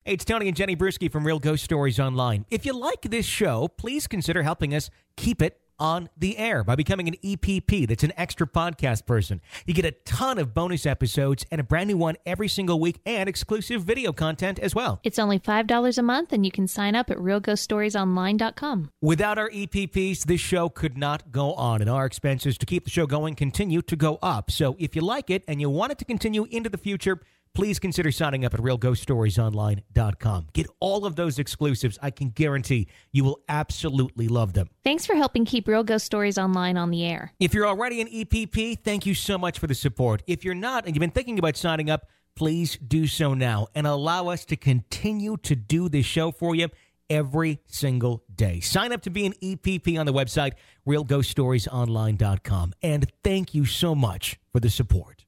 Hey, it's Tony and Jenny Bruschi from Real Ghost Stories Online. If you like this show, please consider helping us keep it on the air by becoming an EPP. That's an extra podcast person. You get a ton of bonus episodes and a brand new one every single week and exclusive video content as well. It's only $5 a month, and you can sign up at realghoststoriesonline.com. Without our EPPs, this show could not go on, and our expenses to keep the show going continue to go up. So if you like it and you want it to continue into the future, please consider signing up at realghoststoriesonline.com. Get all of those exclusives. I can guarantee you will absolutely love them. Thanks for helping keep Real Ghost Stories Online on the air. If you're already an EPP, thank you so much for the support. If you're not and you've been thinking about signing up, please do so now and allow us to continue to do this show for you every single day. Sign up to be an EPP on the website, realghoststoriesonline.com. And thank you so much for the support.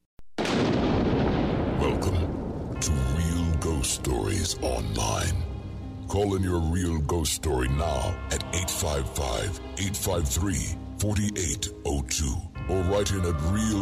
Welcome to Real Ghost Stories Online. Call in your real ghost story now at 855-853-4802 or write in at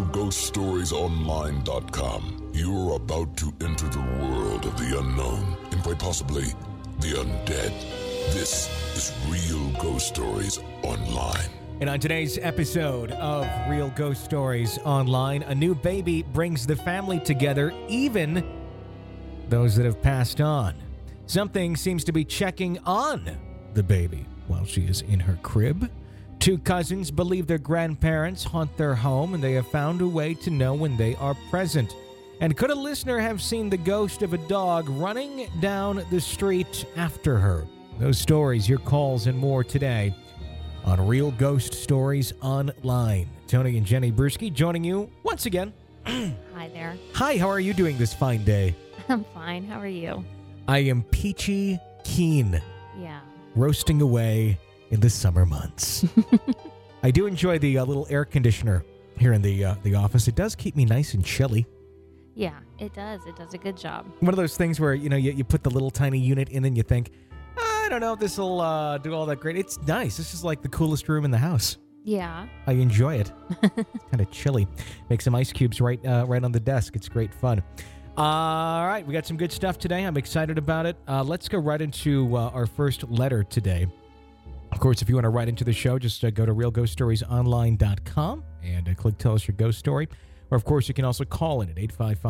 realghoststoriesonline.com. You're about to enter the world of the unknown and quite possibly the undead. This is Real Ghost Stories Online. And on today's episode of Real Ghost Stories Online, a new baby brings the family together, even those that have passed on. Something seems to be checking on the baby while she is in her crib. Two cousins believe their grandparents haunt their home, and they have found a way to know when they are present. And could a listener have seen the ghost of a dog running down the street after her? Those stories, your calls, and more today on Real Ghost Stories Online. Tony and Jenny Bruschi joining you once again. Hi there. Hi, how are you doing this fine day? I'm fine. How are you? I am peachy keen, Yeah. roasting away in the summer months. I do enjoy the little air conditioner here in the office. It does keep me nice and chilly. Yeah, it does. It does a good job. One of those things where, you put the little tiny unit in and you think, I don't know if this will do all that great. It's nice. This is like the coolest room in the house. Yeah. I enjoy it. It's kind of chilly. Make some ice cubes right on the desk. It's great fun. All right, we got some good stuff today. I'm excited about it. Let's go right into our first letter today. Of course, if you want to write into the show, just go to realghoststoriesonline.com and click Tell Us Your Ghost Story. Or, of course, you can also call in at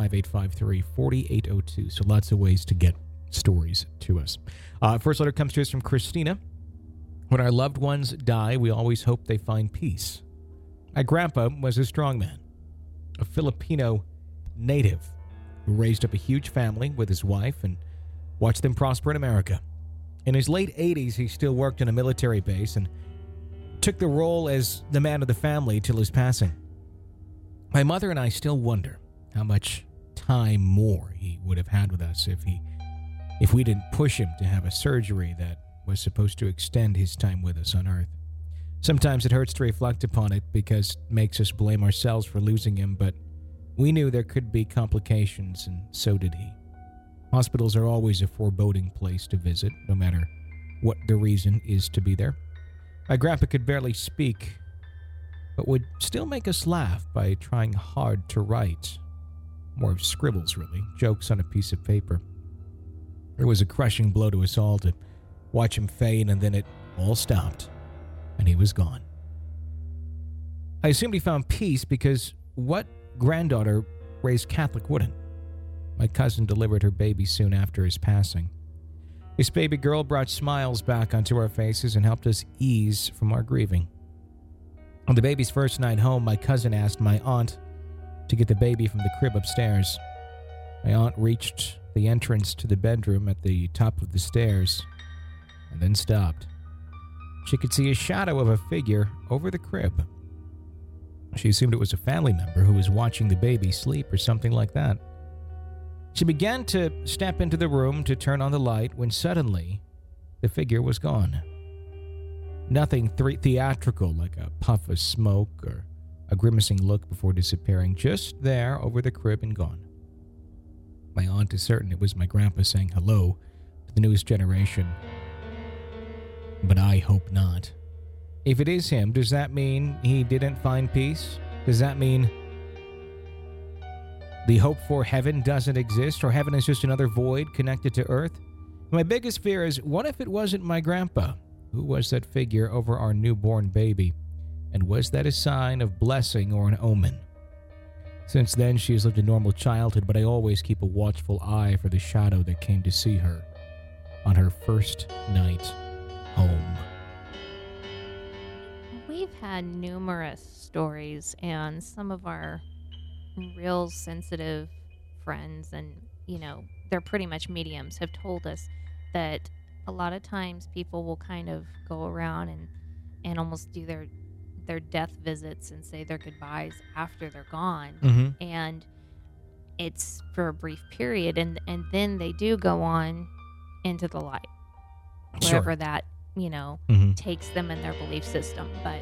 855-853-4802. So lots of ways to get stories to us. First letter comes to us from Christina. When our loved ones die, we always hope they find peace. My grandpa was a strong man, a Filipino native who raised up a huge family with his wife and watched them prosper in America. In his late 80s, he still worked in a military base and took the role as the man of the family till his passing. My mother and I still wonder how much time more he would have had with us if we didn't push him to have a surgery that was supposed to extend his time with us on Earth. Sometimes it hurts to reflect upon it because it makes us blame ourselves for losing him, but we knew there could be complications, and so did he. Hospitals are always a foreboding place to visit, no matter what the reason is to be there. My grandpa could barely speak, but would still make us laugh by trying hard to write. More of scribbles, really, jokes on a piece of paper. It was a crushing blow to us all to watch him fade, and then it all stopped, and he was gone. I assumed he found peace because what granddaughter raised Catholic wouldn't? My cousin delivered her baby soon after his passing. This baby girl brought smiles back onto our faces and helped us ease from our grieving. On the baby's first night home, my cousin asked my aunt to get the baby from the crib upstairs. My aunt reached the entrance to the bedroom at the top of the stairs and then stopped. She could see a shadow of a figure over the crib. She assumed it was a family member who was watching the baby sleep or something like that. She began to step into the room to turn on the light when suddenly the figure was gone. Nothing theatrical like a puff of smoke or a grimacing look before disappearing, just there over the crib and gone. My aunt is certain it was my grandpa saying hello to the newest generation, but I hope not. If it is him, does that mean he didn't find peace? Does that mean the hope for heaven doesn't exist, or heaven is just another void connected to earth? My biggest fear is, what if it wasn't my grandpa? Who was that figure over our newborn baby? And was that a sign of blessing or an omen? Since then, she has lived a normal childhood, but I always keep a watchful eye for the shadow that came to see her on her first night home. We've had numerous stories, and some of our real sensitive friends, and they're pretty much mediums, have told us that a lot of times people will kind of go around and almost do their death visits and say their goodbyes after they're gone. Mm-hmm. And it's for a brief period, and then they do go on into the light, wherever that Mm-hmm. takes them in their belief system. But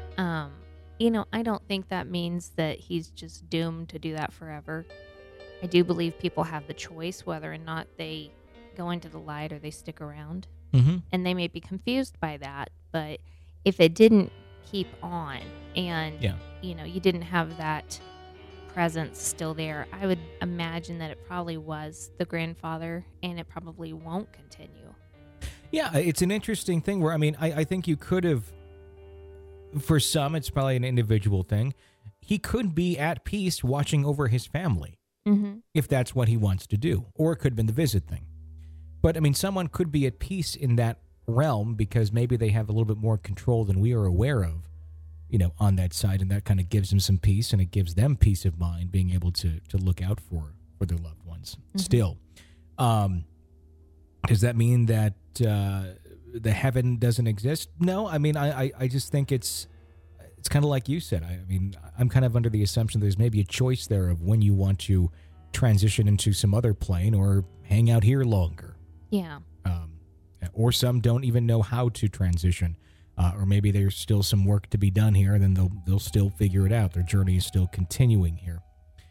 I don't think that means that he's just doomed to do that forever. I do believe people have the choice whether or not they go into the light or they stick around. Mm-hmm. And they may be confused by that, but if it didn't keep on and you didn't have that presence still there, I would imagine that it probably was the grandfather, and it probably won't continue. Yeah, it's an interesting thing where, I think you could have, for some, it's probably an individual thing. He could be at peace watching over his family, if that's what he wants to do. Or it could have been the visit thing. But, someone could be at peace in that realm because maybe they have a little bit more control than we are aware of, on that side. And that kind of gives them some peace, and it gives them peace of mind, being able to look out for their loved ones. Still. Does that mean that the heaven doesn't exist? No, I just think it's kind of like you said. I'm kind of under the assumption there's maybe a choice there of when you want to transition into some other plane or hang out here longer. Yeah. Or some don't even know how to transition, or maybe there's still some work to be done here, and then they'll still figure it out. Their journey is still continuing here.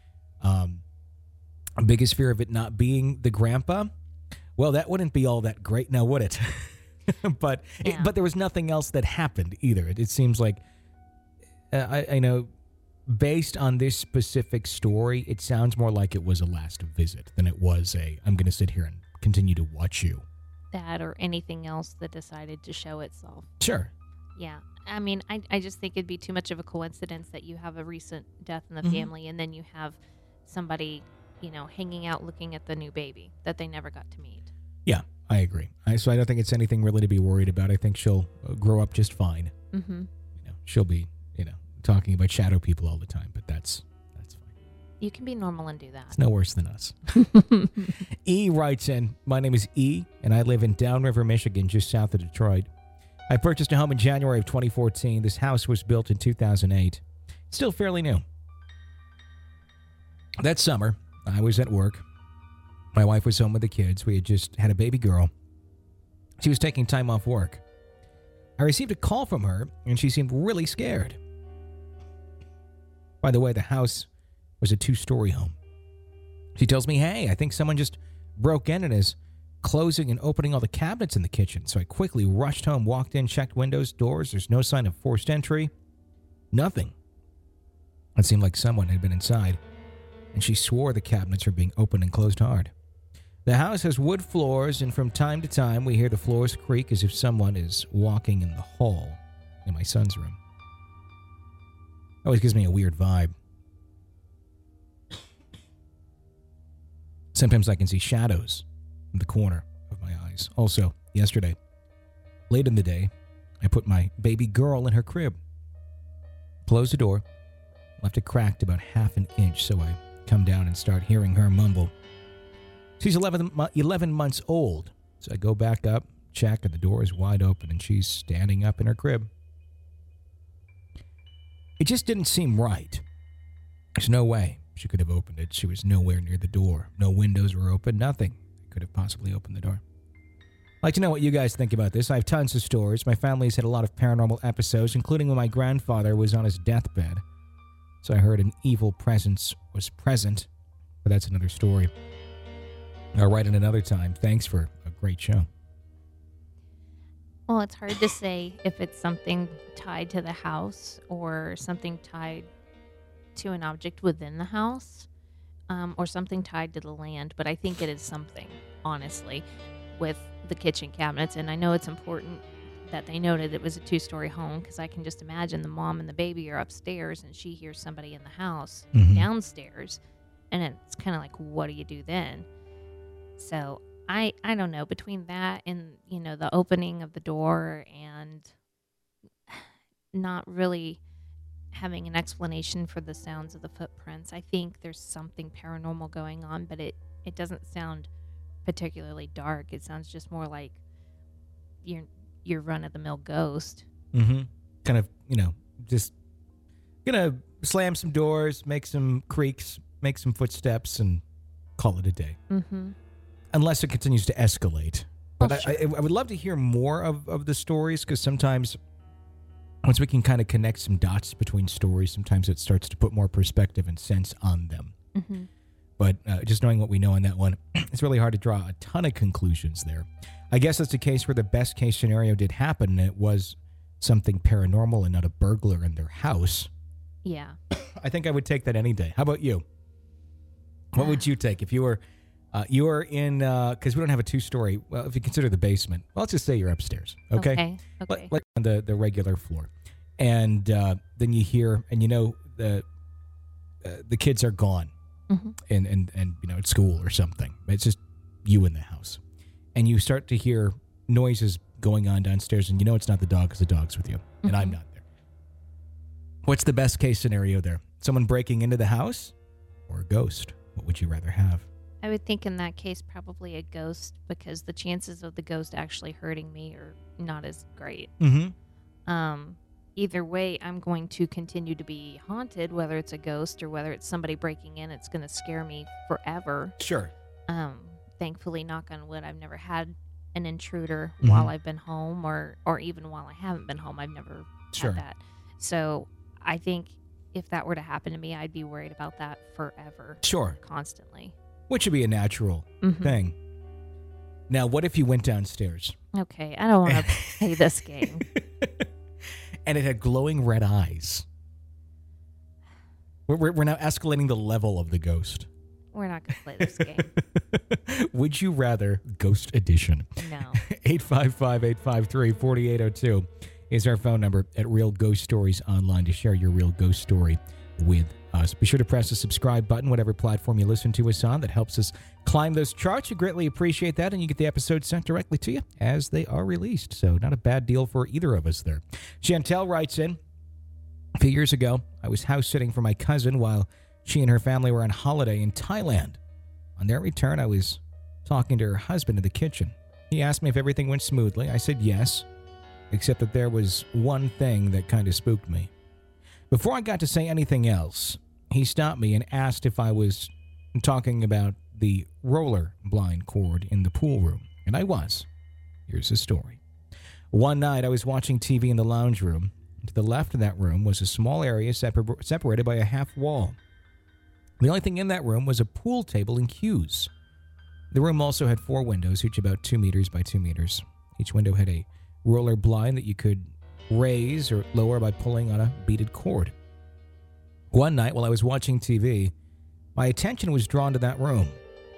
Biggest fear of it not being the grandpa? Well, that wouldn't be all that great now, would it? But there was nothing else that happened either. It seems like, I know, based on this specific story, it sounds more like it was a last visit than it was I'm going to sit here and continue to watch you. That or anything else that decided to show itself. Sure. Yeah. I just think it'd be too much of a coincidence that you have a recent death in the family, and then you have somebody, hanging out looking at the new baby that they never got to meet. Yeah, I agree. So I don't think it's anything really to be worried about. I think she'll grow up just fine. Mm-hmm. She'll be, talking about shadow people all the time, but that's fine. You can be normal and do that. It's no worse than us. E writes in, my name is E, and I live in Downriver, Michigan, just south of Detroit. I purchased a home in January of 2014. This house was built in 2008. Still fairly new. That summer, I was at work. My wife was home with the kids. We had just had a baby girl. She was taking time off work. I received a call from her, and she seemed really scared. By the way, the house was a 2-story home. She tells me, hey, I think someone just broke in and is closing and opening all the cabinets in the kitchen. So I quickly rushed home, walked in, checked windows, doors. There's no sign of forced entry. Nothing. It seemed like someone had been inside, and she swore the cabinets were being opened and closed hard. The house has wood floors, and from time to time we hear the floors creak as if someone is walking in the hall in my son's room. Always gives me a weird vibe. Sometimes I can see shadows in the corner of my eyes. Also, yesterday, late in the day, I put my baby girl in her crib. Closed the door, left it cracked about half an inch, so I come down and start hearing her mumble. She's 11 months old, so I go back up, check, and the door is wide open, and she's standing up in her crib. It just didn't seem right. There's no way she could have opened it. She was nowhere near the door. No windows were open, nothing could have possibly opened the door. I'd like to know what you guys think about this. I have tons of stories. My family's had a lot of paranormal episodes, including when my grandfather was on his deathbed. So I heard an evil presence was present, but that's another story. I'll write it another time. Thanks for a great show. Well, it's hard to say if it's something tied to the house or something tied to an object within the house, or something tied to the land, but I think it is something, honestly. with the kitchen cabinets. And I know it's important that they noted it was a 2-story home, because I can just imagine the mom and the baby are upstairs and she hears somebody in the house downstairs, and it's kind of like, what do you do then? So I don't know, between that and, the opening of the door and not really having an explanation for the sounds of the footprints, I think there's something paranormal going on, but it doesn't sound particularly dark. It sounds just more like your run-of-the-mill ghost. Mm-hmm. Kind of, just gonna slam some doors, make some creaks, make some footsteps, and call it a day. Mm-hmm. Unless it continues to escalate. But Well, sure. I would love to hear more of the stories, because sometimes once we can kind of connect some dots between stories, sometimes it starts to put more perspective and sense on them. Mm-hmm. But just knowing what we know on that one, it's really hard to draw a ton of conclusions there. I guess that's a case where the best case scenario did happen, and it was something paranormal and not a burglar in their house. Yeah. I think I would take that any day. How about you? What would you take if you were in, because we don't have a 2-story, well, if you consider the basement, well, let's just say you're upstairs, okay? Okay. Like on the regular floor. And then you hear, and the kids are gone Mm-hmm. and at school or something. It's just you in the house. And you start to hear noises going on downstairs, and it's not the dog because the dog's with you, and I'm not there. What's the best case scenario there? Someone breaking into the house or a ghost? What would you rather have? I would think in that case probably a ghost, because the chances of the ghost actually hurting me are not as great. Mm-hmm. Either way, I'm going to continue to be haunted, whether it's a ghost or whether it's somebody breaking in. It's going to scare me forever. Sure. Thankfully, knock on wood, I've never had an intruder Mhm. while I've been home, or even while I haven't been home. I've never Sure. had that. So I think if that were to happen to me, I'd be worried about that forever, Sure. constantly. Which would be a natural Mhm. thing. Now, what if you went downstairs Okay, I don't want to play this game. and it had glowing red eyes? We're now escalating the level of the ghost. We're not going to play this game. Would you rather Ghost Edition? No. 855-853-4802 is our phone number at Real Ghost Stories Online to share your real ghost story with us. Be sure to press the subscribe button, whatever platform you listen to us on. That helps us climb those charts. We greatly appreciate that, and you get the episodes sent directly to you as they are released. So not a bad deal for either of us there. Chantel writes in, a few years ago, I was house sitting for my cousin while she and her family were on holiday in Thailand. On their return, I was talking to her husband in the kitchen. He asked me if everything went smoothly. I said yes, except that there was one thing that kind of spooked me. Before I got to say anything else, he stopped me and asked if I was talking about the roller blind cord in the pool room, and I was. Here's the story. One night, I was watching TV in the lounge room. To the left of that room was a small area separated by a half wall. The only thing in that room was a pool table and cues. The room also had 4 windows, each about 2 meters by 2 meters. Each window had a roller blind that you could raise or lower by pulling on a beaded cord. One night while I was watching TV, my attention was drawn to that room.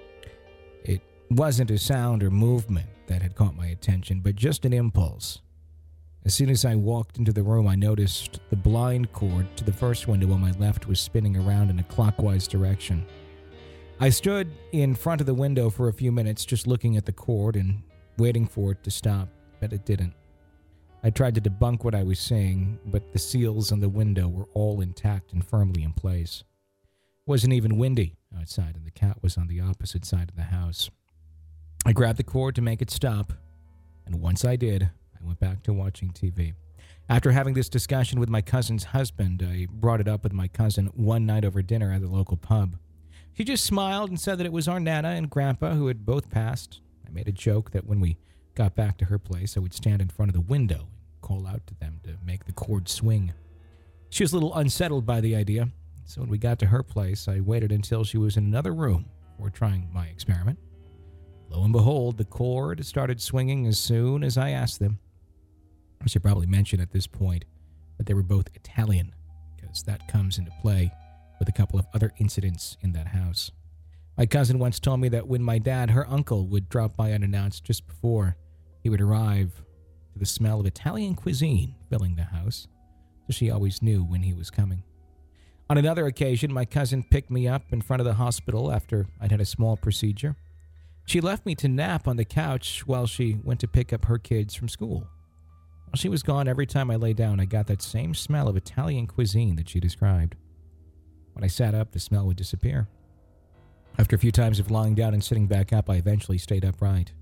It wasn't a sound or movement that had caught my attention, but just an impulse. As soon as I walked into the room, I noticed the blind cord to the first window on my left was spinning around in a clockwise direction. I stood in front of the window for a few minutes just looking at the cord and waiting for it to stop, but it didn't. I tried to debunk what I was seeing, but the seals on the window were all intact and firmly in place. It wasn't even windy outside, and the cat was on the opposite side of the house. I grabbed the cord to make it stop, and once I did, I went back to watching TV. After having this discussion with my cousin's husband, I brought it up with my cousin one night over dinner at the local pub. She just smiled and said that it was our Nana and Grandpa who had both passed. I made a joke that when we got back to her place, I would stand in front of the window and call out to them to make the cord swing. She was a little unsettled by the idea, so when we got to her place, I waited until she was in another room before trying my experiment. Lo and behold, the cord started swinging as soon as I asked them. I should probably mention at this point that they were both Italian, because that comes into play with a couple of other incidents in that house. My cousin once told me that when my dad, her uncle, would drop by unannounced just before he would arrive, to the smell of Italian cuisine filling the house, so she always knew when he was coming. On another occasion, my cousin picked me up in front of the hospital after I'd had a small procedure. She left me to nap on the couch while she went to pick up her kids from school. While she was gone, every time I lay down, I got that same smell of Italian cuisine that she described. When I sat up, the smell would disappear. After a few times of lying down and sitting back up, I eventually stayed upright.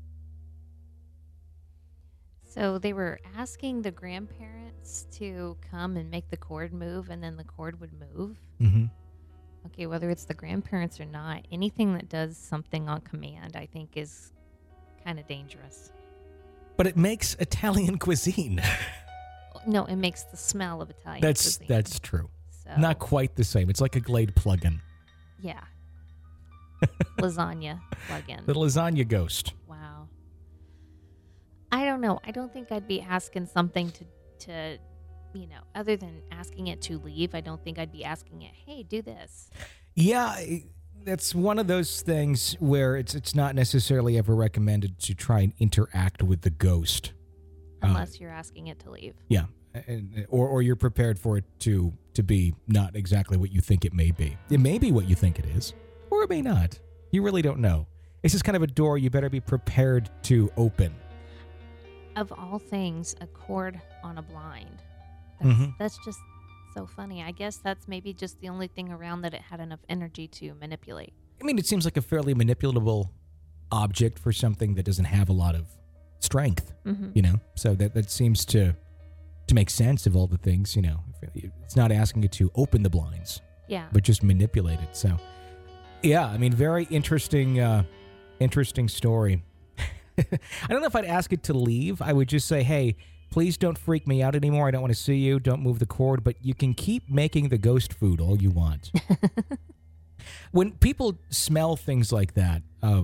So they were asking the grandparents to come and make the cord move, and then the cord would move. Mm-hmm. Okay, whether it's the grandparents or not, anything that does something on command, I think, is kind of dangerous. But it makes Italian cuisine. No, it makes the smell of Italian cuisine. That's true. So, Not quite the same. It's like a Glade plug-in. Yeah. Lasagna plug-in. The lasagna ghost. Wow. I don't know. I don't think I'd be asking something to other than asking it to leave. I don't think I'd be asking it, hey, do this. Yeah, that's one of those things where it's not necessarily ever recommended to try and interact with the ghost. Unless you're asking it to leave. Yeah, or you're prepared for it to be not exactly what you think it may be. It may be what you think it is, or it may not. You really don't know. It's just kind of a door you better be prepared to open. Of all things, a cord on a blind. That's just so funny. I guess that's maybe just the only thing around that it had enough energy to manipulate. I mean, it seems like a fairly manipulatable object for something that doesn't have a lot of strength, So that seems to make sense of all the things, It's not asking it to open the blinds, but just manipulate it. So, yeah, I mean, very interesting story. I don't know if I'd ask it to leave. I would just say, hey, please don't freak me out anymore. I don't want to see you. Don't move the cord, but you can keep making the ghost food all you want. When people smell things like that of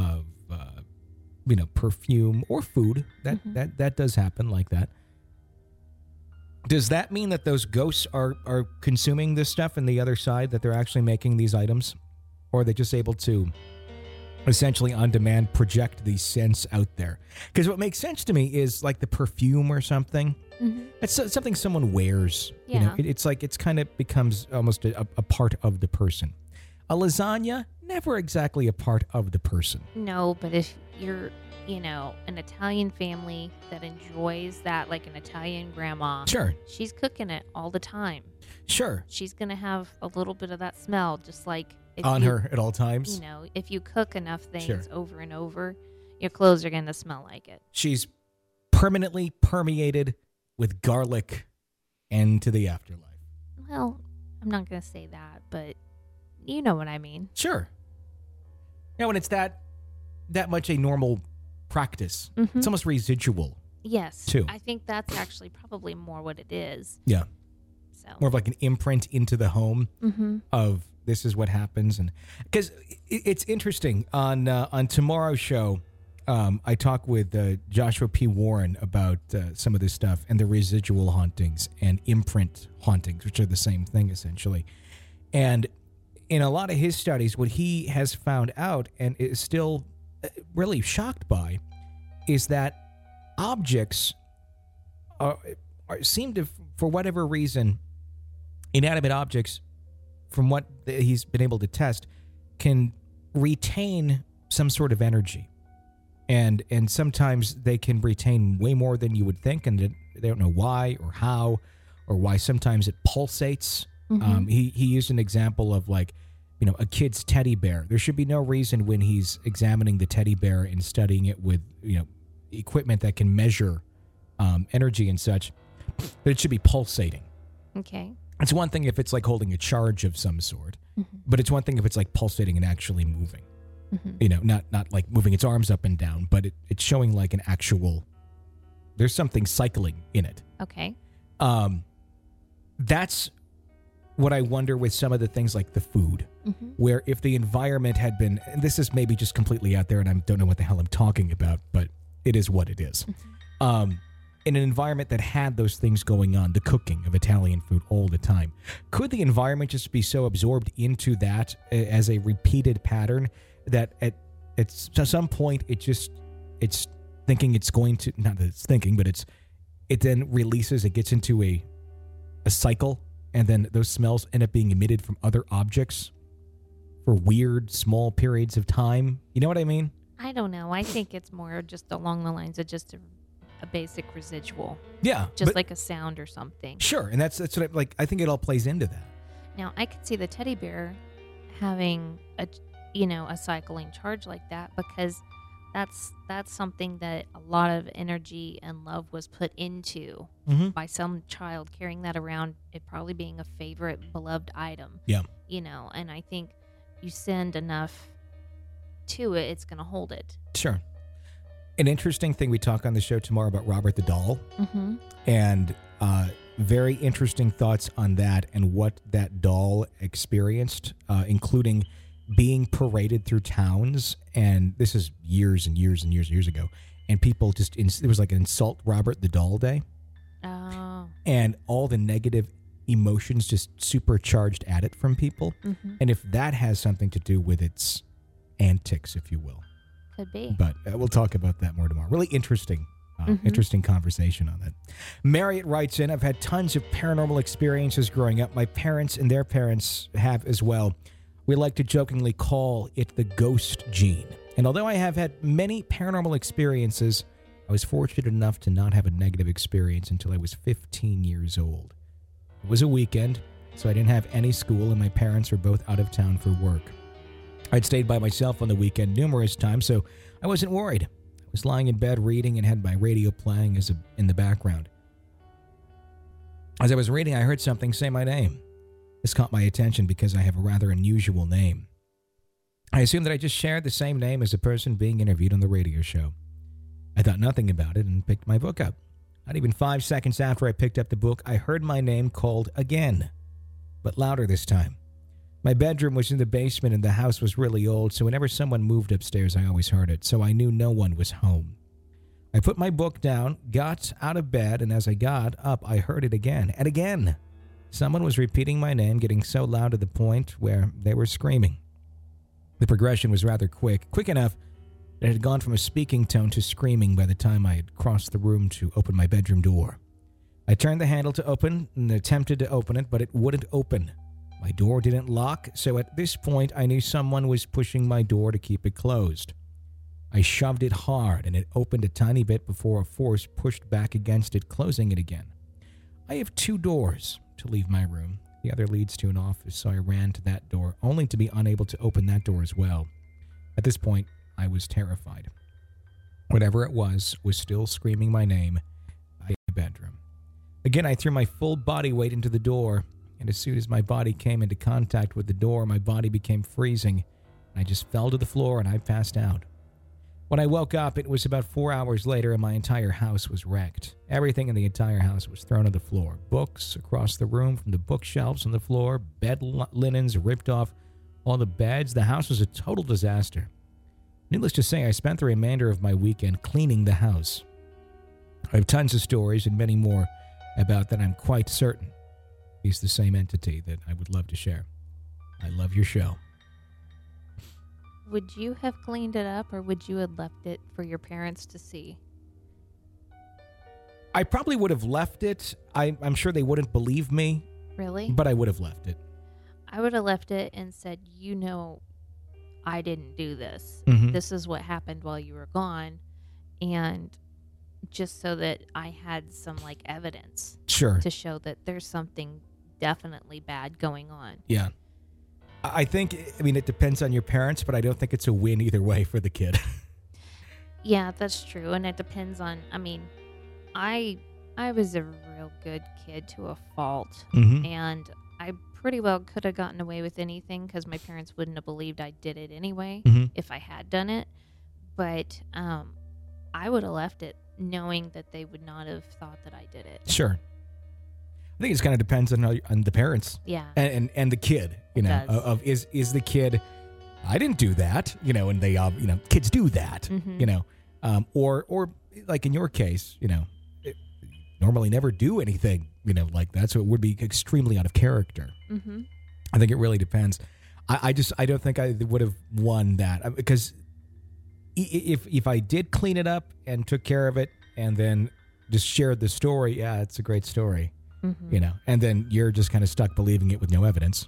perfume or food, that does happen like that. Does that mean that those ghosts are consuming this stuff in the other side, that they're actually making these items? Or are they just able to essentially on demand project these scents out there? Because what makes sense to me is like the perfume or something. It's something someone wears. Yeah. It's like it's kind of becomes almost a part of the person. A lasagna, never exactly a part of the person. No, but if you're, an Italian family that enjoys that, like an Italian grandma. Sure. She's cooking it all the time. Sure. She's going to have a little bit of that smell, just like her at all times. If you cook enough things Sure. over and over, your clothes are going to smell like it. She's permanently permeated with garlic into the afterlife. Well, I'm not going to say that, but you know what I mean. Sure. When it's that much a normal practice, it's almost residual. Yes. Too. I think that's actually probably more what it is. Yeah. So More of like an imprint into the home of this is what happens. And because it's interesting on tomorrow's show, I talk with Joshua P. Warren about some of this stuff and the residual hauntings and imprint hauntings, which are the same thing essentially. And in a lot of his studies, what he has found out and is still really shocked by is that objects seem to, for whatever reason, inanimate objects, from what he's been able to test, can retain some sort of energy. And sometimes they can retain way more than you would think, and they don't know why or how or why sometimes it pulsates. He used an example of like, a kid's teddy bear. There should be no reason when he's examining the teddy bear and studying it with, equipment that can measure energy and such, that it should be pulsating. Okay. It's one thing if it's like holding a charge of some sort, but it's one thing if it's like pulsating and actually moving. Not like moving its arms up and down, but it's showing like an actual, there's something cycling in it. Okay. That's what I wonder with some of the things like the food, where if the environment had been, and this is maybe just completely out there and I don't know what the hell I'm talking about, but it is what it is. in an environment that had those things going on, the cooking of Italian food all the time, could the environment just be so absorbed into that as a repeated pattern that at some point it's thinking it's going to, not that it's thinking, but it then releases, it gets into a cycle, and then those smells end up being emitted from other objects for weird small periods of time. You know what I mean? I don't know. I think it's more just along the lines of just a basic residual. Yeah. Just like a sound or something. Sure. And that's what I think it all plays into that. Now, I could see the teddy bear having a cycling charge like that, because that's something that a lot of energy and love was put into by some child carrying that around, it probably being a favorite, beloved item. Yeah. And I think you send enough to it, it's going to hold it. Sure. An interesting thing, we talk on the show tomorrow about Robert the Doll, and very interesting thoughts on that and what that doll experienced, including being paraded through towns. And this is years and years and years ago. And people just, it was like an Insult Robert the Doll Day. Oh. And all the negative emotions just supercharged at it from people. And if that has something to do with its antics, if you will. Could be. But we'll talk about that more tomorrow. Really interesting. Interesting conversation on that. Marriott writes in, I've had tons of paranormal experiences growing up. My parents and their parents have as well. We like to jokingly call it the ghost gene. And although I have had many paranormal experiences, I was fortunate enough to not have a negative experience until I was 15 years old. It was a weekend, so I didn't have any school, and my parents were both out of town for work. I'd stayed by myself on the weekend numerous times, so I wasn't worried. I was lying in bed reading and had my radio playing in the background. As I was reading, I heard something say my name. This caught my attention because I have a rather unusual name. I assumed that I just shared the same name as the person being interviewed on the radio show. I thought nothing about it and picked my book up. Not even 5 seconds after I picked up the book, I heard my name called again, but louder this time. My bedroom was in the basement and the house was really old, so whenever someone moved upstairs, I always heard it, so I knew no one was home. I put my book down, got out of bed, and as I got up, I heard it again and again. Someone was repeating my name, getting so loud to the point where they were screaming. The progression was rather quick enough that it had gone from a speaking tone to screaming by the time I had crossed the room to open my bedroom door. I turned the handle to open and attempted to open it, but it wouldn't open. My door didn't lock, so at this point I knew someone was pushing my door to keep it closed. I shoved it hard and it opened a tiny bit before a force pushed back against it, closing it again. I have 2 doors to leave my room. The other leads to an office, so I ran to that door, only to be unable to open that door as well. At this point, I was terrified. Whatever it was still screaming my name in my bedroom. Again, I threw my full body weight into the door, and as soon as my body came into contact with the door, my body became freezing, and I just fell to the floor and I passed out. When I woke up, it was about 4 hours later, and my entire house was wrecked. Everything in the entire house was thrown on the floor. Books across the room from the bookshelves on the floor, bed linens ripped off all the beds. The house was a total disaster. Needless to say, I spent the remainder of my weekend cleaning the house. I have tons of stories and many more about that. I'm quite certain he's the same entity that I would love to share. I love your show. Would you have cleaned it up, or would you have left it for your parents to see? I probably would have left it. I'm sure they wouldn't believe me. Really? But I would have left it. I would have left it and said, I didn't do this. Mm-hmm. This is what happened while you were gone. And just so that I had some evidence. Sure. To show that there's something definitely bad going on. Yeah. I think, it depends on your parents, but I don't think it's a win either way for the kid. Yeah, that's true. And it depends on, I was a real good kid to a fault. Mm-hmm. And I pretty well could have gotten away with anything because my parents wouldn't have believed I did it anyway if I had done it. But I would have left it knowing that they would not have thought that I did it. Sure. I think it kind of depends on the parents. Yeah. And the kid, is the kid, I didn't do that, and they, kids do that, Mm-hmm. or like in your case, normally never do anything, like that. So it would be extremely out of character. Mm-hmm. I think it really depends. I don't think I would have won that because if I did clean it up and took care of it and then just shared the story, yeah, it's a great story, and then you're just kind of stuck believing it with no evidence.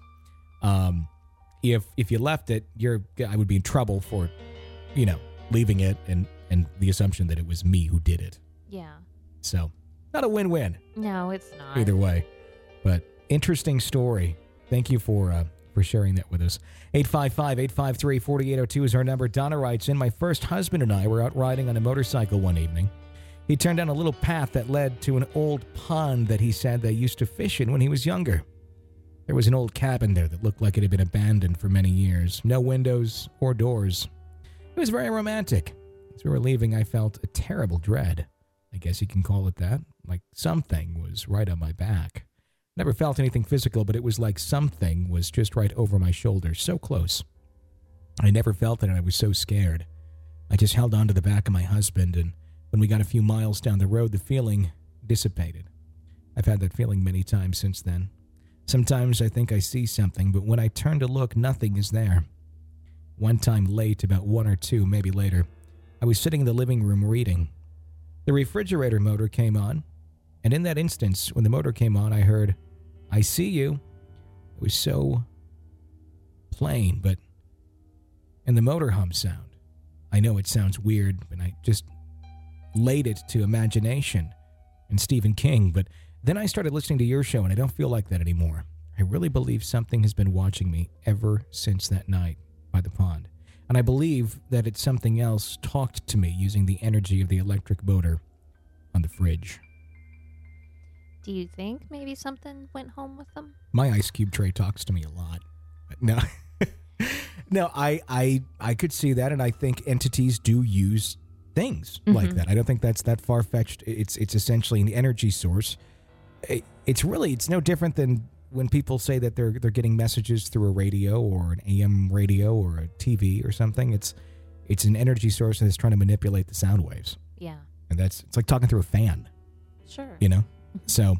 If you left it, I would be in trouble for, leaving it and the assumption that it was me who did it. Yeah. So not a win-win. No, it's not. Either way, but interesting story. Thank you for sharing that with us. 855-853-4802 is our number. Donna writes in, my first husband and I were out riding on a motorcycle one evening. He turned down a little path that led to an old pond that he said they used to fish in when he was younger. There was an old cabin there that looked like it had been abandoned for many years. No windows or doors. It was very romantic. As we were leaving, I felt a terrible dread. I guess you can call it that. Like something was right on my back. Never felt anything physical, but it was like something was just right over my shoulder, so close. I never felt it, and I was so scared. I just held on to the back of my husband, and when we got a few miles down the road, the feeling dissipated. I've had that feeling many times since then. Sometimes I think I see something, but when I turn to look, nothing is there. One time late, about 1 or 2, maybe later, I was sitting in the living room reading. The refrigerator motor came on, and in that instance, when the motor came on, I heard, "I see you." It was so plain, but and the motor hum sound. I know it sounds weird, and I just laid it to imagination and Stephen King, but then I started listening to your show, and I don't feel like that anymore. I really believe something has been watching me ever since that night by the pond, and I believe that it's something else talked to me using the energy of the electric motor on the fridge. Do you think maybe something went home with them? My ice cube tray talks to me a lot. No, no, I could see that, and I think entities do use things like that. I don't think that's that far-fetched. It's essentially an energy source. It's no different than when people say that they're getting messages through a radio or an AM radio or a TV or something. It's an energy source that's trying to manipulate the sound waves. Yeah. And it's like talking through a fan. Sure. So,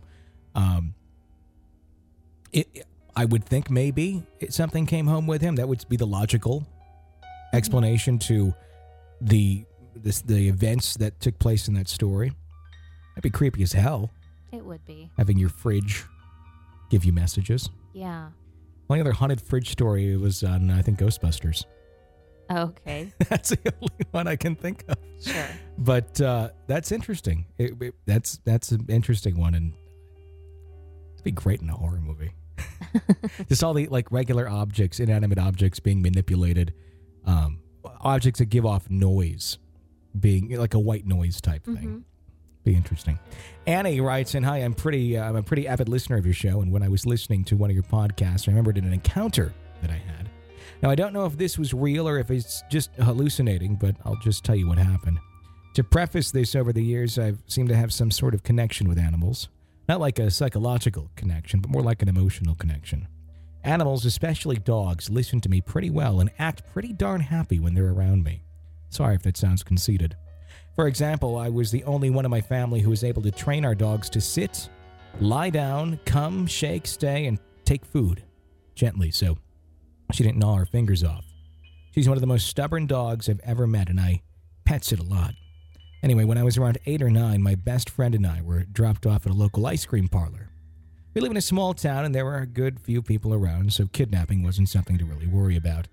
I would think maybe something came home with him. That would be the logical explanation to the events that took place in that story. That'd be creepy as hell. It would be. Having your fridge give you messages. Yeah. Only other haunted fridge story was on, I think, Ghostbusters. Okay. That's the only one I can think of. Sure. But that's interesting. That's an interesting one, and it'd be great in a horror movie. Just all the regular objects, inanimate objects being manipulated, objects that give off noise, being like a white noise type thing. Be interesting. Annie writes in, "Hi, I'm a pretty avid listener of your show, and when I was listening to one of your podcasts, I remembered an encounter that I had. Now, I don't know if this was real or if it's just hallucinating, but I'll just tell you what happened. To preface this, over the years, I've seemed to have some sort of connection with animals. Not like a psychological connection, but more like an emotional connection. Animals, especially dogs, listen to me pretty well and act pretty darn happy when they're around me. Sorry if that sounds conceited. For example, I was the only one in my family who was able to train our dogs to sit, lie down, come, shake, stay, and take food gently, so she didn't gnaw her fingers off. She's one of the most stubborn dogs I've ever met, and I pets it a lot. Anyway, when I was around 8 or 9, my best friend and I were dropped off at a local ice cream parlor. We live in a small town, and there were a good few people around, so kidnapping wasn't something to really worry about.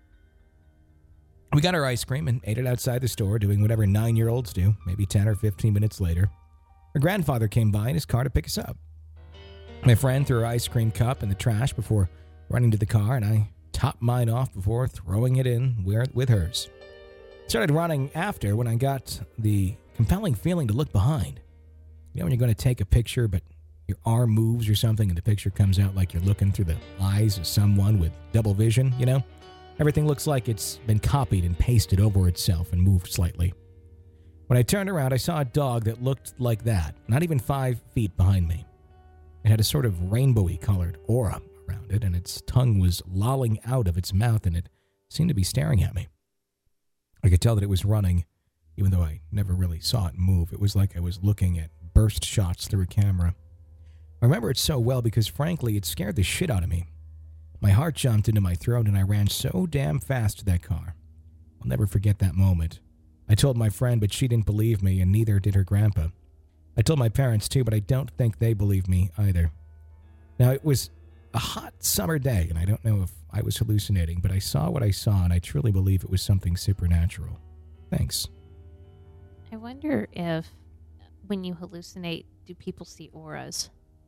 We got our ice cream and ate it outside the store, doing whatever 9-year-olds do, maybe 10 or 15 minutes later. Her grandfather came by in his car to pick us up. My friend threw her ice cream cup in the trash before running to the car, and I topped mine off before throwing it in with hers. Started running after when I got the compelling feeling to look behind. You know when you're going to take a picture, but your arm moves or something, and the picture comes out like you're looking through the eyes of someone with double vision, Everything looks like it's been copied and pasted over itself and moved slightly. When I turned around, I saw a dog that looked like that, not even 5 feet behind me. It had a sort of rainbowy colored aura around it, and its tongue was lolling out of its mouth, and it seemed to be staring at me. I could tell that it was running, even though I never really saw it move. It was like I was looking at burst shots through a camera. I remember it so well because, frankly, it scared the shit out of me. My heart jumped into my throat and I ran so damn fast to that car. I'll never forget that moment. I told my friend, but she didn't believe me, and neither did her grandpa. I told my parents too, but I don't think they believed me either. Now, it was a hot summer day, and I don't know if I was hallucinating, but I saw what I saw, and I truly believe it was something supernatural. Thanks. I wonder if when you hallucinate, do people see auras?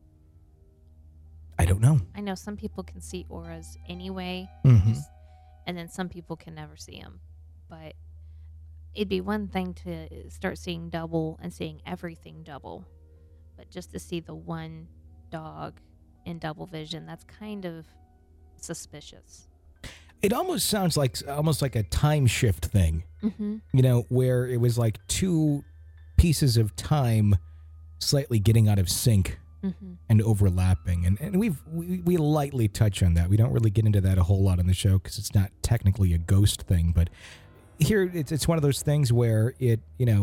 I don't know. I know some people can see auras anyway, Mm-hmm. and then some people can never see them. But it'd be one thing to start seeing double and seeing everything double, but just to see the one dog in double vision, that's kind of suspicious. It almost sounds like a time shift thing, Mm-hmm. where it was like two pieces of time slightly getting out of sync Mm-hmm. and overlapping. And we lightly touch on that. We don't really get into that a whole lot on the show because it's not technically a ghost thing, but here it's one of those things where it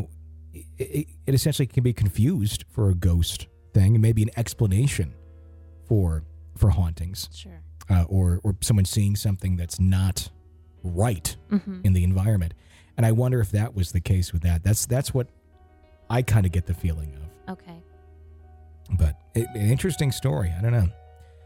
essentially can be confused for a ghost thing and maybe an explanation for hauntings. Sure. Or someone seeing something that's not right Mm-hmm. in the environment. And I wonder if that was the case with that. That's what I kind of get the feeling of. Okay. But an interesting story. I don't know.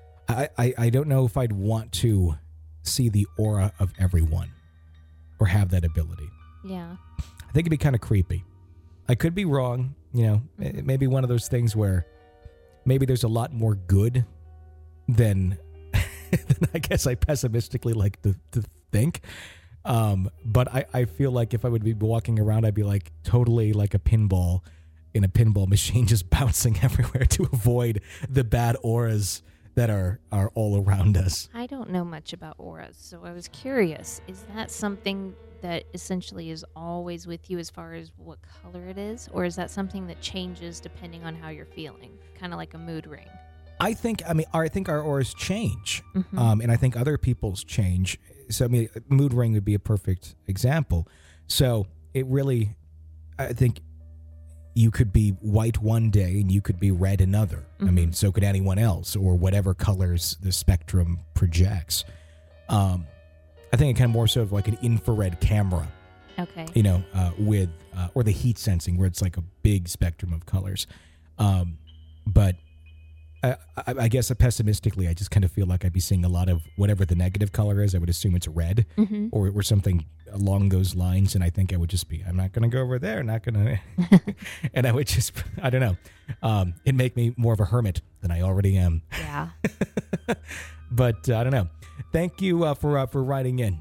I don't know if I'd want to see the aura of everyone or have that ability. Yeah. I think it'd be kind of creepy. I could be wrong. It may be one of those things where maybe there's a lot more good than I guess I pessimistically like to think. But I feel like if I would be walking around, I'd be like totally like a pinball in a pinball machine, just bouncing everywhere to avoid the bad auras that are all around us. I don't know much about auras, so I was curious. Is that something that essentially is always with you as far as what color it is? Or is that something that changes depending on how you're feeling? Kind of like a mood ring. I think our auras change, Mm-hmm. and I think other people's change. So, mood ring would be a perfect example. So, it really, I think you could be white one day and you could be red another. Mm-hmm. So could anyone else, or whatever colors the spectrum projects. I think it kind of more so of like an infrared camera, Okay. with, or the heat sensing where it's like a big spectrum of colors. But I guess pessimistically, I just kind of feel like I'd be seeing a lot of whatever the negative color is. I would assume it's red, Mm-hmm. or something along those lines. And I think I would just be, I'm not going to go over there, not going to, and I would just, I don't know. It'd make me more of a hermit than I already am. Yeah. But I don't know. Thank you for writing in.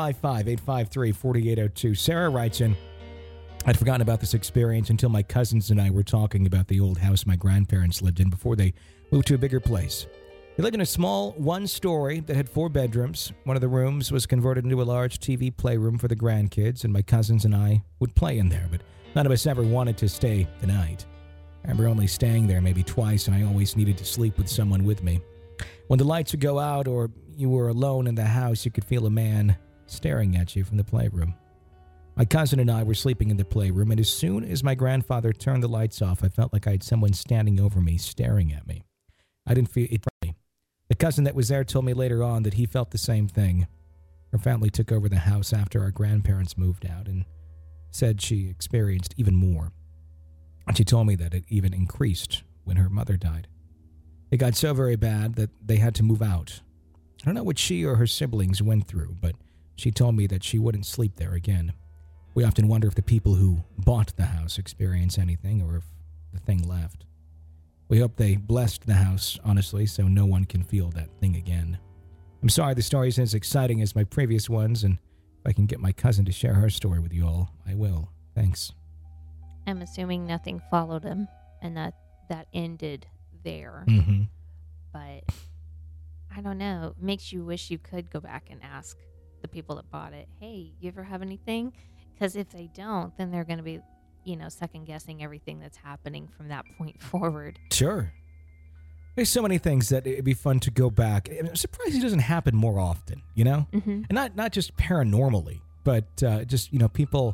855-853-4802. Sarah writes in, I'd forgotten about this experience until my cousins and I were talking about the old house my grandparents lived in before they moved to a bigger place. They lived in a small one-story that had 4 bedrooms. One of the rooms was converted into a large TV playroom for the grandkids, and my cousins and I would play in there, but none of us ever wanted to stay the night. I remember only staying there maybe twice, and I always needed to sleep with someone with me. When the lights would go out or you were alone in the house, you could feel a man staring at you from the playroom. My cousin and I were sleeping in the playroom, and as soon as my grandfather turned the lights off, I felt like I had someone standing over me, staring at me. I didn't feel it. The cousin that was there told me later on that he felt the same thing. Her family took over the house after our grandparents moved out and said she experienced even more. And she told me that it even increased when her mother died. It got so very bad that they had to move out. I don't know what she or her siblings went through, but she told me that she wouldn't sleep there again. We often wonder if the people who bought the house experience anything or if the thing left. We hope they blessed the house, honestly, so no one can feel that thing again. I'm sorry the story isn't as exciting as my previous ones, and if I can get my cousin to share her story with you all, I will. Thanks. I'm assuming nothing followed him and that ended there. Mm-hmm. But I don't know. It makes you wish you could go back and ask the people that bought it, hey, you ever have anything? Because if they don't, then they're going to be, second guessing everything that's happening from that point forward. Sure. There's so many things that it'd be fun to go back. I'm surprised it doesn't happen more often, Mm-hmm. And not just paranormally, but just, people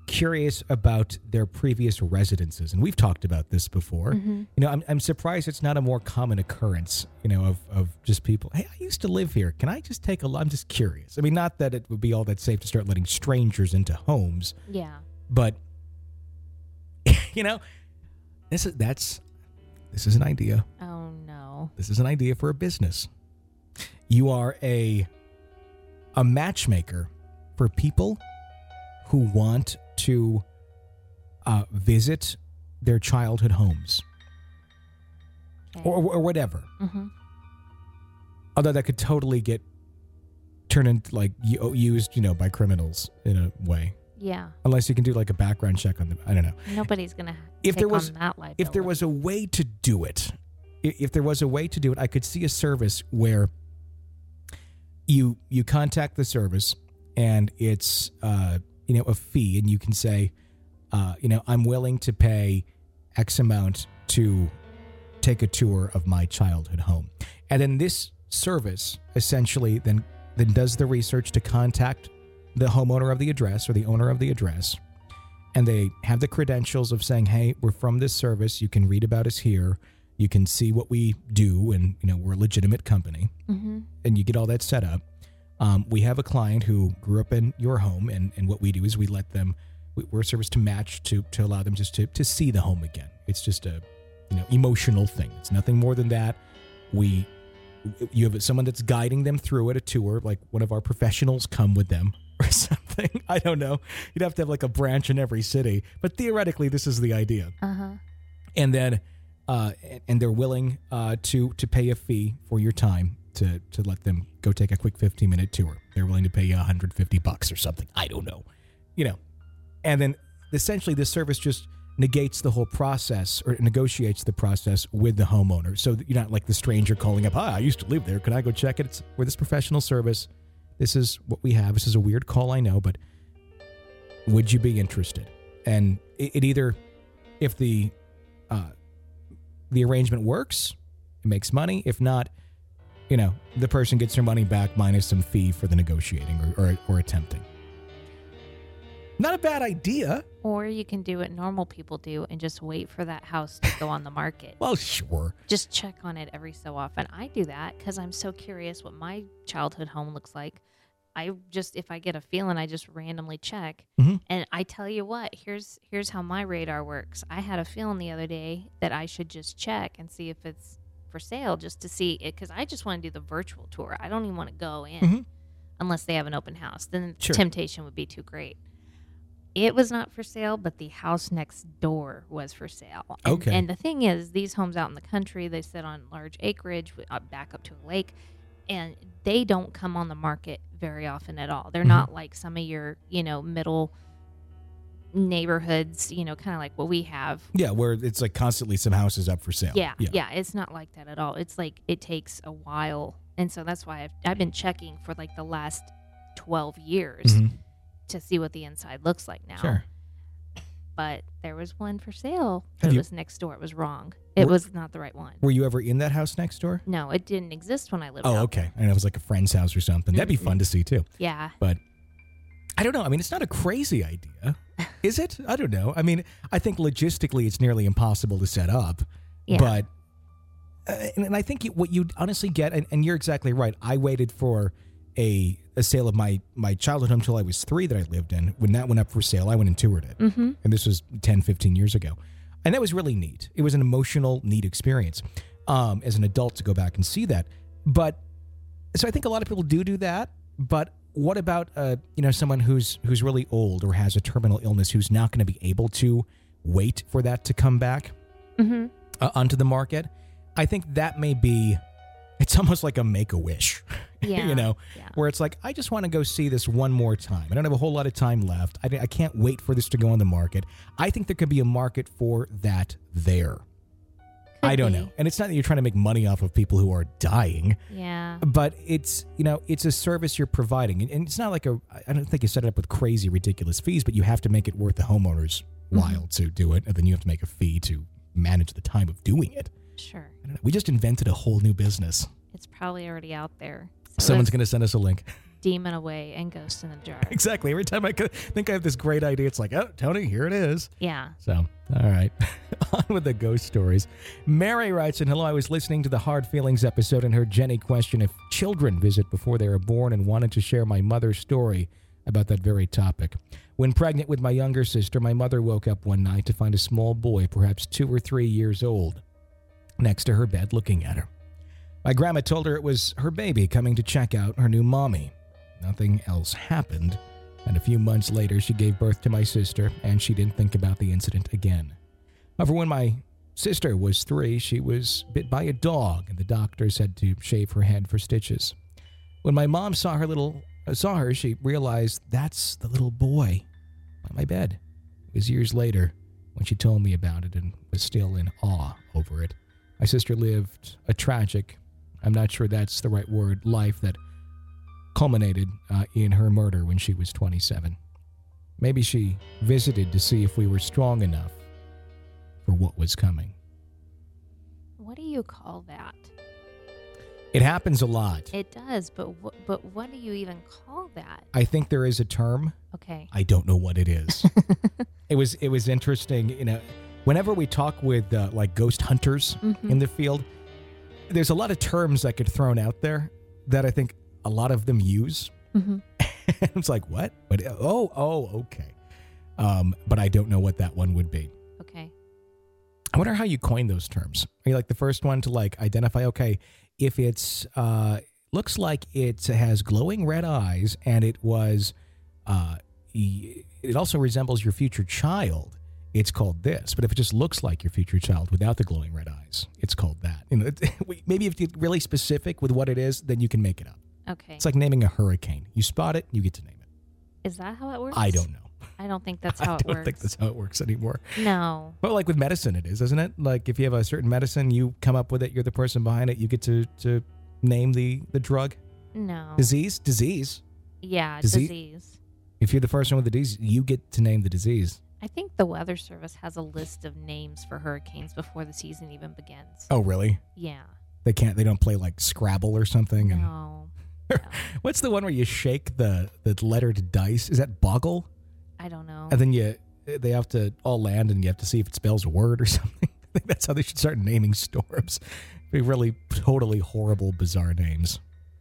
curious about their previous residences, and we've talked about this before. Mm-hmm. I'm surprised it's not a more common occurrence, of just people, hey, I used to live here. Can I just take a look? I'm just curious. I mean, not that it would be all that safe to start letting strangers into homes, Yeah. but, this is an idea. Oh, no. This is an idea for a business. You are a matchmaker for people who want to visit their childhood homes. Okay. Or whatever. Mm-hmm. Although that could totally get turned into used, by criminals in a way. Yeah. Unless you can do like a background check on them. I don't know. Nobody's going to If take there was on that liability. If there was a way to do it, I could see a service where you contact the service and it's a fee, and you can say, I'm willing to pay X amount to take a tour of my childhood home. And then this service essentially then does the research to contact the homeowner of the address or the owner of the address. And they have the credentials of saying, hey, we're from this service. You can read about us here. You can see what we do. And, we're a legitimate company. Mm-hmm. And you get all that set up. We have a client who grew up in your home. And what we do is we let them, we're a service to match to allow them just to see the home again. It's just a, emotional thing. It's nothing more than that. You have someone that's guiding them through it, a tour, like one of our professionals come with them or something. I don't know. You'd have to have like a branch in every city, but theoretically this is the idea. Uh-huh. And then, and they're willing to pay a fee for your time to let them go take a quick 15-minute tour. They're willing to pay you $150 or something. I don't know. And then essentially this service just negates the whole process or negotiates the process with the homeowner. So that you're not like the stranger calling up, hi, I used to live there. Can I go check it? We're this professional service. This is what we have. This is a weird call, I know, but would you be interested? And it either, if the arrangement works, it makes money. If not, the person gets their money back minus some fee for the negotiating or attempting. Not a bad idea. Or you can do what normal people do and just wait for that house to go on the market. Well, sure. Just check on it every so often. I do that because I'm so curious what my childhood home looks like. If I get a feeling, I just randomly check. Mm-hmm. And I tell you what, here's how my radar works. I had a feeling the other day that I should just check and see if it's for sale, just to see it, because I just want to do the virtual tour. I don't even want to go in unless they have an open house. Then the temptation would be too great. It was not for sale, but the house next door was for sale. Okay. And the thing is, these homes out in the country, they sit on large acreage, back up to a lake, and they don't come on the market very often at all. They're not like some of your, middle neighborhoods, kind of like what we have. Yeah, where it's like constantly some houses up for sale. Yeah, it's not like that at all. It's like it takes a while. And so that's why I've been checking for like the last 12 years. To see what the inside looks like now. Sure. But there was one for sale. It was next door. It was wrong. It was not the right one. Were you ever in that house next door? No, it didn't exist when I lived out. Oh, okay. And it was like a friend's house or something. That'd be fun to see too. Yeah. But I don't know. I mean, it's not a crazy idea. Is it? I don't know. I mean, I think logistically it's nearly impossible to set up. Yeah. But, and I think what you honestly get, and you're exactly right. I waited for a sale of my childhood home until I was 3 that I lived in. When that went up for sale, I went and toured it. And this was 10, 15 years ago. And that was really neat. It was an emotional, neat experience as an adult to go back and see that. But so I think a lot of people do that. But what about someone who's really old or has a terminal illness who's not going to be able to wait for that to come back onto the market? I think that may be, it's almost like a Make-A-Wish. Yeah. Where it's like, I just want to go see this one more time. I don't have a whole lot of time left. I can't wait for this to go on the market. I think there could be a market for that there. I don't know. And it's not that you're trying to make money off of people who are dying. Yeah. But it's, it's a service you're providing. And it's not like I don't think you set it up with crazy, ridiculous fees, but you have to make it worth the homeowner's while to do it. And then you have to make a fee to manage the time of doing it. Sure. I don't know. We just invented a whole new business. It's probably already out there. Someone's going to send us a link. demon away and ghost in the jar. Exactly. Every time I think I have this great idea, it's like, oh, Tony, here it is. Yeah. So, all right. On with the ghost stories. Mary writes, and hello, I was listening to the Hard Feelings episode and heard Jenny question if children visit before they are born and wanted to share my mother's story about that very topic. When pregnant with my younger sister, my mother woke up one night to find a small boy, perhaps 2 or 3 years old, next to her bed looking at her. My grandma told her it was her baby coming to check out her new mommy. Nothing else happened, and a few months later she gave birth to my sister, and she didn't think about the incident again. However, when my sister was 3, she was bit by a dog, and the doctors had to shave her head for stitches. When my mom saw her, she realized that's the little boy by my bed. It was years later when she told me about it and was still in awe over it. My sister lived a tragic, I'm not sure that's the right word, life that culminated in her murder when she was 27. Maybe she visited to see if we were strong enough for what was coming. What do you call that? It happens a lot. It does, but what do you even call that? I think there is a term. Okay. I don't know what it is. It was interesting, whenever we talk with like ghost hunters in the field, there's a lot of terms that get thrown out there that I think a lot of them use. It's like, what? But okay. But I don't know what that one would be. Okay. I wonder how you coin those terms. Are you like the first one to like identify, okay, if it's looks like it has glowing red eyes and it was it also resembles your future child, it's called this. But if it just looks like your future child without the glowing red eyes, it's called that. Maybe if you're really specific with what it is, then you can make it up. Okay. It's like naming a hurricane. You spot it, you get to name it. Is that how it works? I don't know. I don't think that's how it works. I don't think that's how it works anymore. No. Well, like with medicine it is, isn't it? Like if you have a certain medicine, you come up with it, you're the person behind it, you get to name the drug? No. Disease? Yeah, disease. If you're the person with the disease, you get to name the disease. I think the Weather Service has a list of names for hurricanes before the season even begins. Oh, really? Yeah. They don't play like Scrabble or something? No. What's the one where you shake the lettered dice? Is that Boggle? I don't know. And then they have to all land and you have to see if it spells a word or something. I think that's how they should start naming storms. Be really totally horrible, bizarre names.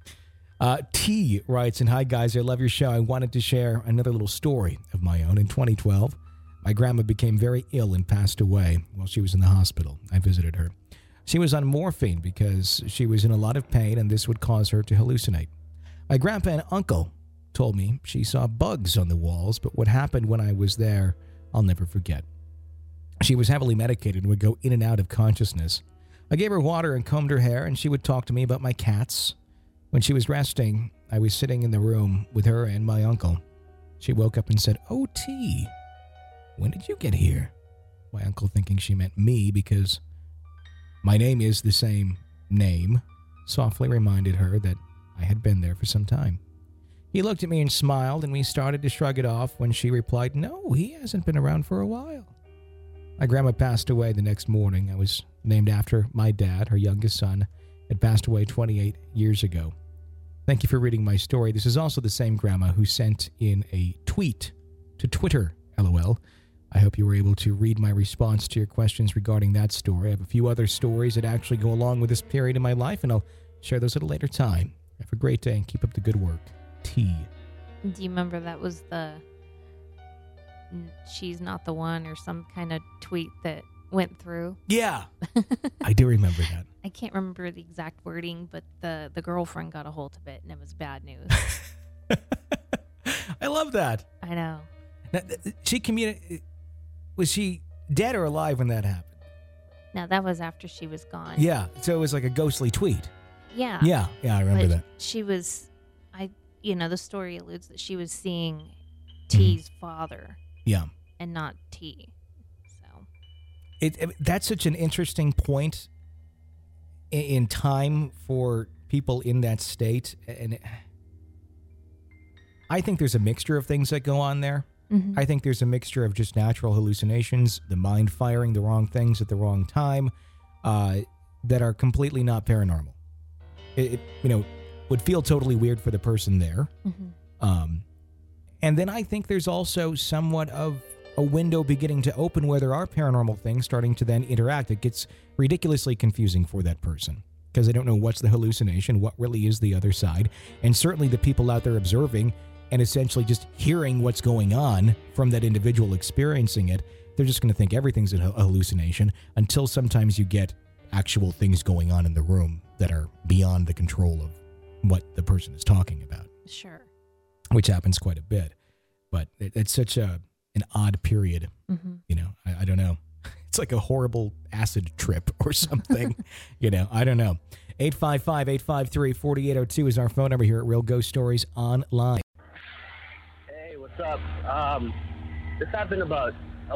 T writes, and hi guys, I love your show. I wanted to share another little story of my own. In 2012, my grandma became very ill and passed away while she was in the hospital. I visited her. She was on morphine because she was in a lot of pain and this would cause her to hallucinate. My grandpa and uncle told me she saw bugs on the walls, but what happened when I was there, I'll never forget. She was heavily medicated and would go in and out of consciousness. I gave her water and combed her hair, and she would talk to me about my cats. When she was resting, I was sitting in the room with her and my uncle. She woke up and said, "Oh, T, when did you get here?" My uncle, thinking she meant me because my name is the same name, softly reminded her that I had been there for some time. He looked at me and smiled, and we started to shrug it off when she replied, "No, he hasn't been around for a while." My grandma passed away the next morning. I was named after my dad. Her youngest son had passed away 28 years ago. Thank you for reading my story. This is also the same grandma who sent in a tweet to Twitter, LOL. I hope you were able to read my response to your questions regarding that story. I have a few other stories that actually go along with this period in my life, and I'll share those at a later time. Have a great day and keep up the good work. T. Do you remember that was the "she's not the one" or some kind of tweet that went through? Yeah. I do remember that. I can't remember the exact wording, but the girlfriend got a hold of it and it was bad news. I love that. I know. Now, was she dead or alive when that happened? No, that was after she was gone. Yeah, so it was like a ghostly tweet. Yeah. Yeah, I remember that. She was, the story alludes that she was seeing T's father. Yeah. And not T. So. That's such an interesting point in time for people in that state. And I think there's a mixture of things that go on there. Mm-hmm. I think there's a mixture of just natural hallucinations, the mind firing the wrong things at the wrong time, that are completely not paranormal. would feel totally weird for the person there. Mm-hmm. And then I think there's also somewhat of a window beginning to open where there are paranormal things starting to then interact. It gets ridiculously confusing for that person because they don't know what's the hallucination, what really is the other side. And certainly the people out there observing and essentially just hearing what's going on from that individual experiencing it, they're just going to think everything's a hallucination until sometimes you get actual things going on in the room that are beyond the control of what the person is talking about. Sure. Which happens quite a bit. But it's such an odd period. Mm-hmm. You know, I don't know. It's like a horrible acid trip or something. You know, I don't know. 855-853-4802 is our phone number here at Real Ghost Stories Online. Hey, what's up? This happened about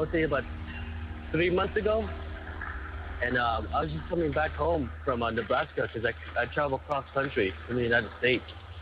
3 months ago. And I was just coming back home from Nebraska because I travel cross country in the United States.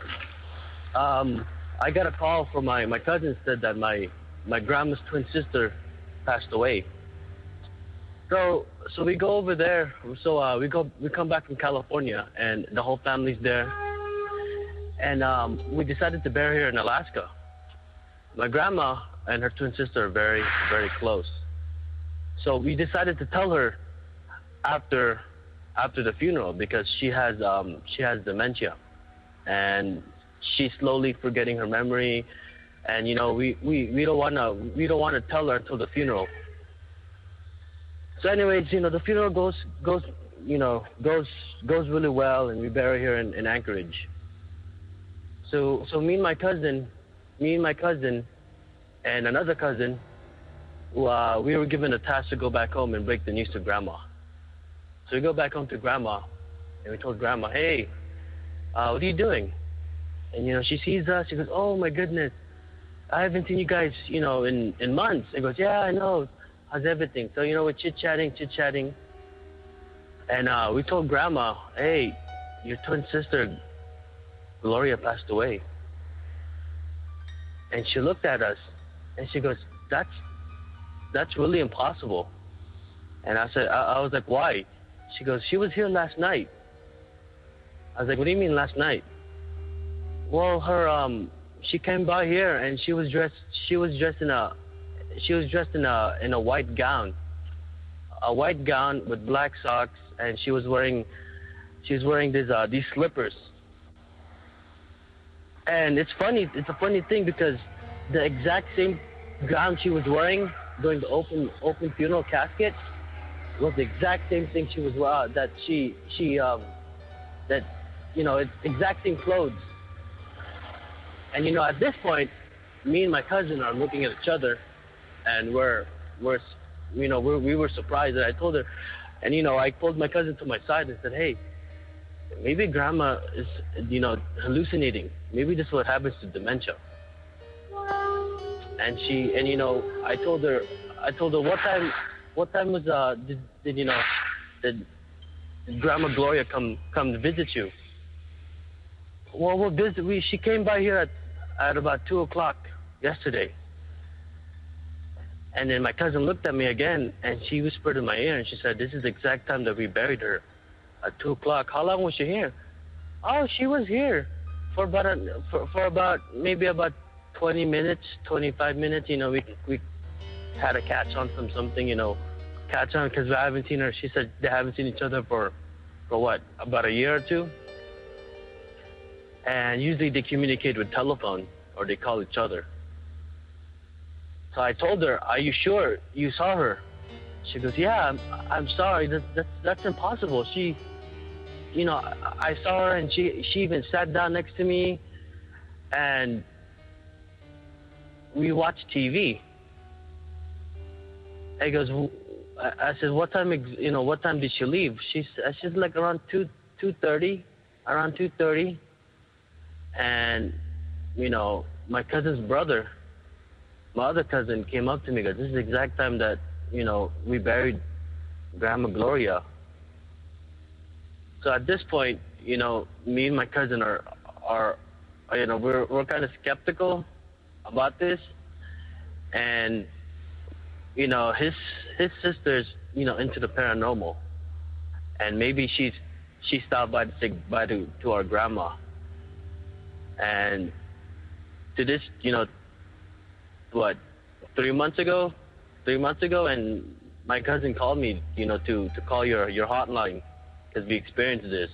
I got a call from my cousin said that my grandma's twin sister passed away. So we go over there. So we come back from California and the whole family's there. And we decided to bury her in Alaska. My grandma and her twin sister are very, very close. So we decided to tell her after the funeral because she has dementia and she's slowly forgetting her memory, and you know we don't want to tell her until the funeral. So anyways, you know, the funeral goes really well, and we bury her in Anchorage. So me and my cousin and another cousin, we were given a task to go back home and break the news to Grandma. So we go back home to Grandma, and we told Grandma, hey, what are you doing? And, you know, she sees us. She goes, oh, my goodness. I haven't seen you guys, you know, in months. And goes, yeah, I know. How's everything? So, you know, we're chit-chatting. And we told Grandma, hey, your twin sister, Gloria, passed away. And she looked at us, and she goes, that's really impossible. And I said, I was like, why? She goes, she was here last night. I was like, what do you mean last night? Well, she came by here and she was dressed in a white gown with black socks, and she was wearing these slippers. And it's funny. It's a funny thing because the exact same gown she was wearing during the open funeral casket was the exact same thing she was it's exact same clothes. And, you know, at this point, me and my cousin are looking at each other, and we were surprised. And I told her, and, you know, I pulled my cousin to my side and said, hey, maybe Grandma is, you know, hallucinating. Maybe this is what happens to dementia. And you know, I told her, what time was, did Grandma Gloria come to visit you? Well, she came by here at about 2 o'clock yesterday. And then my cousin looked at me again, and she whispered in my ear, and she said, this is the exact time that we buried her, at 2 o'clock. How long was she here? Oh, she was here for about maybe about 20 minutes, 25 minutes. You know, we had a catch on from something, you know, because I haven't seen her. She said they haven't seen each other for what, about a year or two? And usually they communicate with telephone or they call each other. So I told her, are you sure you saw her? She goes, yeah, I'm sorry. That's impossible. She, you know, I saw her and she even sat down next to me and we watched TV. I goes, I said, what time did she leave? She's like around 2:30, around 2:30. And, you know, my cousin's brother, my other cousin, came up to me and goes, this is the exact time that, you know, we buried Grandma Gloria. So at this point, you know, me and my cousin are you know, we're kind of skeptical about this. And, you know, his sister's, you know, into the paranormal. And maybe she stopped by to say bye to our grandma. And to this, what, 3 months ago, and my cousin called me, to call your hotline because we experienced this.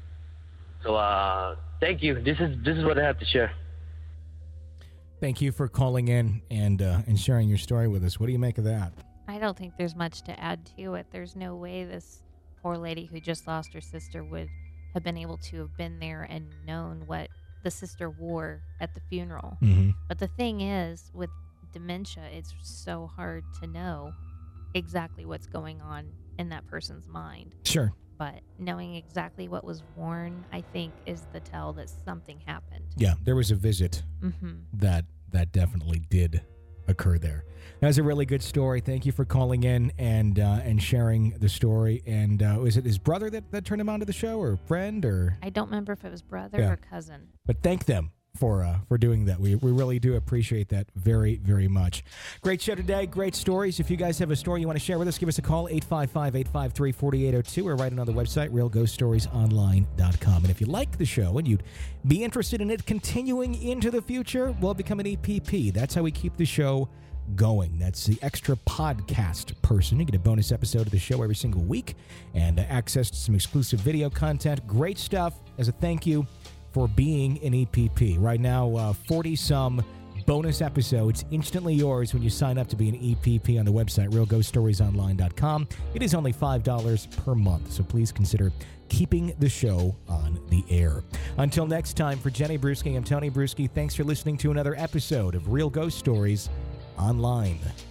So thank you. This is what I have to share. Thank you for calling in and sharing your story with us. What do you make of that? I don't think there's much to add to it. There's no way this poor lady who just lost her sister would have been able to have been there and known what the sister wore at the funeral. Mm-hmm. But the thing is, with dementia, it's so hard to know exactly what's going on in that person's mind. Sure. But knowing exactly what was worn, I think, is the tell that something happened. Yeah, there was a visit that definitely did occur there. That was a really good story. Thank you for calling in and sharing the story. And was it his brother that turned him onto the show, or a friend, or? I don't remember if it was brother or cousin. But thank them for doing that. We really do appreciate that very, very much. Great show today. Great stories. If you guys have a story you want to share with us, give us a call, 855-853-4802, or write it on the website, realghoststoriesonline.com. And if you like the show and you'd be interested in it continuing into the future, well, become an EPP. That's how we keep the show going. That's the extra podcast person. You get a bonus episode of the show every single week and access to some exclusive video content. Great stuff as a thank you for being an EPP. Right now, 40-some bonus episodes instantly yours when you sign up to be an EPP on the website, realghoststoriesonline.com. It is only $5 per month, so please consider keeping the show on the air. Until next time, for Jenny Bruschi, I'm Tony Bruschi. Thanks for listening to another episode of Real Ghost Stories Online.